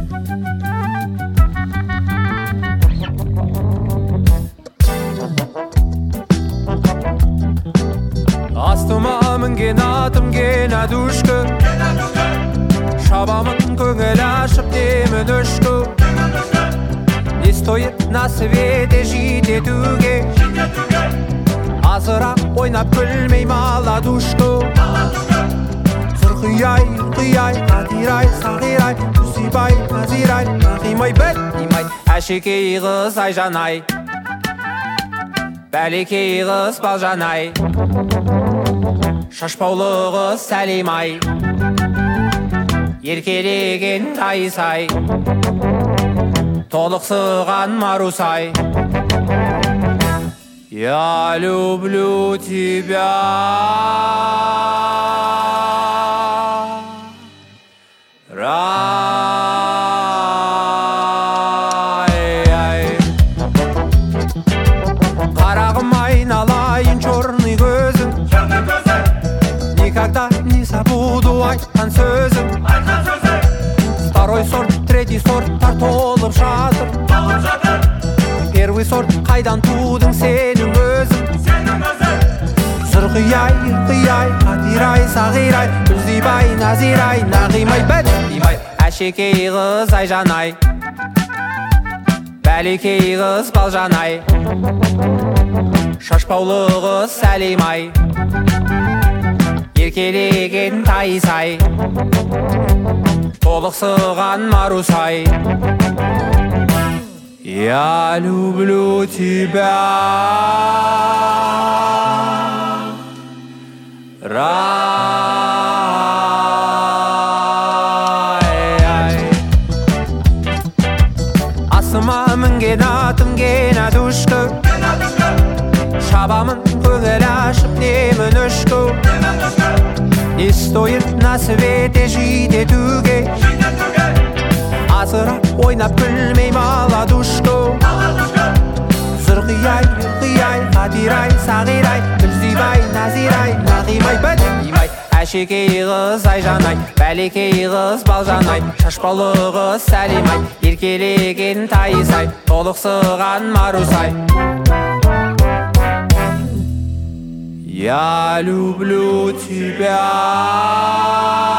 Астыма мінген атым генадушка, шабамын көңіл ашып демін үшкі. Не стоит на свете жить етуге, азырақ ойнап күлмей маладушка. Зырқияй, ұйқияй, қатирай, сағирай, күсибай, назирай, нағимай, бәлимай, әшекей қыз айжанай, бәлекей қыз балжанай, шашпаулы қыз сәлимай, еркелеген тайсай, толықсыған марусай. Я люблю тебя. Қарағым айналайын черный көзің, никогда не забуду айтқан сөзің. Второй сорт, третий сорттар толып жатыр. Первый сорт қайдан тудың сенің өзің. Зырқияй, ұйқияй, қатирай, сағирай, күлзибай, назирай, нағимай, бәлимай, әшекей қыз айжанай, бәлекей қыз балжанай, шашпаулы қыз сәлимай, еркелеген тайсай, толықсыған марусай. Я люблю тебя. Асыма мінген атым генадушка, шабамын көңіл ашып демін үшкі. Не стоит на свете жить етуге, азырақ ойнап күлмей маладушка. Зырқияй, ұйқияй, қатирай, сағирай, күлзибай, назирай, нағимай, бәлимай, әшекей қыз айжанай, бәлекей қыз балжанай, шашпаулы қыз сәлимай, еркелеген тайсай, толықсыған марусай. Я люблю тебя.